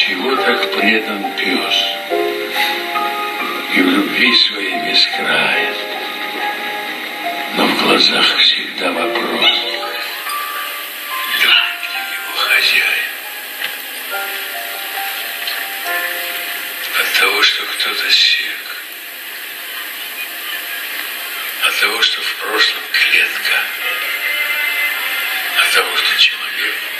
чего так предан пес? И в любви своей без края, но в глазах всегда вопрос. Да, его хозяин. От того, что кто-то сек, от того, что в прошлом клетка, от того, что человек